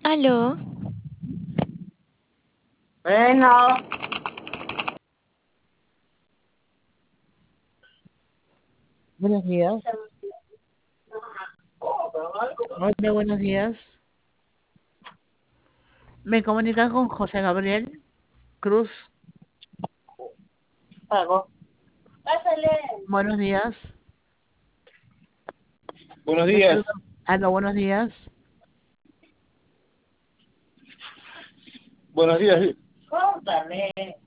Aló, Bueno, Buenos días. Hola, buenos días. Me comunica con José Gabriel Cruz. pago. Pásale. Buenos días. Buenos Le saludo. días. Aló, buenos días. Buenos días. Córtale.